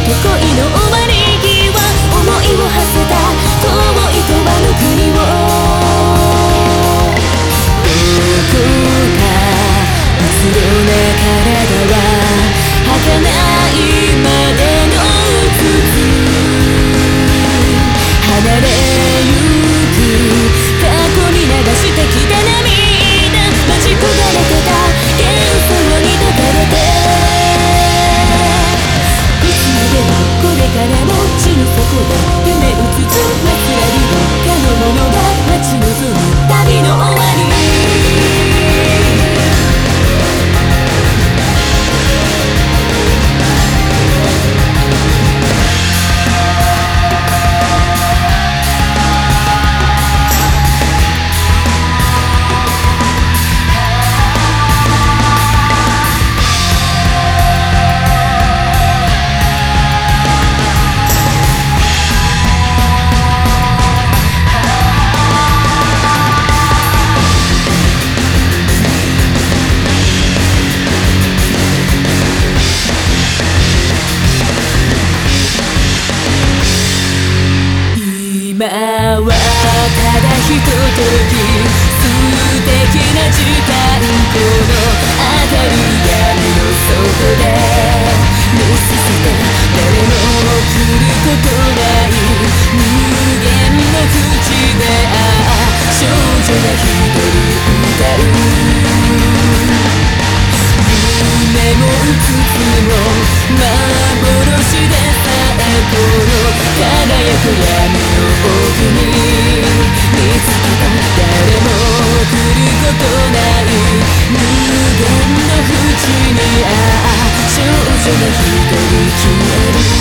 と恋の終わり際、思いを馳せた遠い永遠の国を、どこかうつろな体は儚いまでのうつつ、離れゆく過去に流してきた涙、待ち焦がれてた幻想に抱かれて、いつまでもこれからも地の底で夢うつつ、忘れるかのものが待ち望む旅の終わり。今はただひととき素敵な時間、この明るい闇の底で見せて、誰も来ることない無限の淵で、少女が一人歌う、夢もうつつも幻でさえ、この輝く闇の奥に見つけた、誰も来ることない無限の淵に、少女が一人消える。